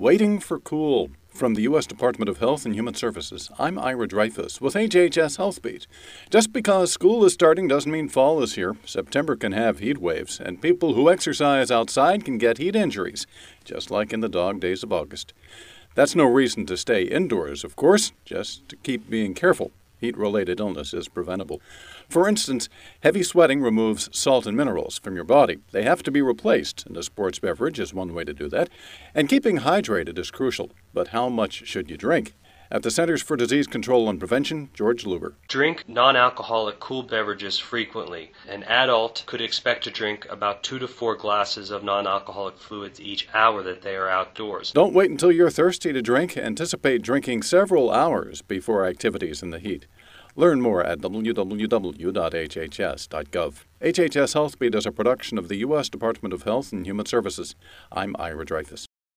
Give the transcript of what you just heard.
Waiting for cool. From the U.S. Department of Health and Human Services, I'm Ira Dreyfus with HHS HealthBeat. Just because school is starting doesn't mean fall is here. September can have heat waves, and people who exercise outside can get heat injuries, just like in the dog days of August. That's no reason to stay indoors, of course, just to keep being careful. Heat-related illness is preventable. For instance, heavy sweating removes salt and minerals from your body. They have to be replaced, and a sports beverage is one way to do that. And keeping hydrated is crucial. But how much should you drink? At the Centers for Disease Control and Prevention, George Luber. Drink non-alcoholic cool beverages frequently. An adult could expect to drink about 2 to 4 glasses of non-alcoholic fluids each hour that they are outdoors. Don't wait until you're thirsty to drink. Anticipate drinking several hours before activities in the heat. Learn more at www.hhs.gov. HHS HealthBeat is a production of the U.S. Department of Health and Human Services. I'm Ira Dreyfus.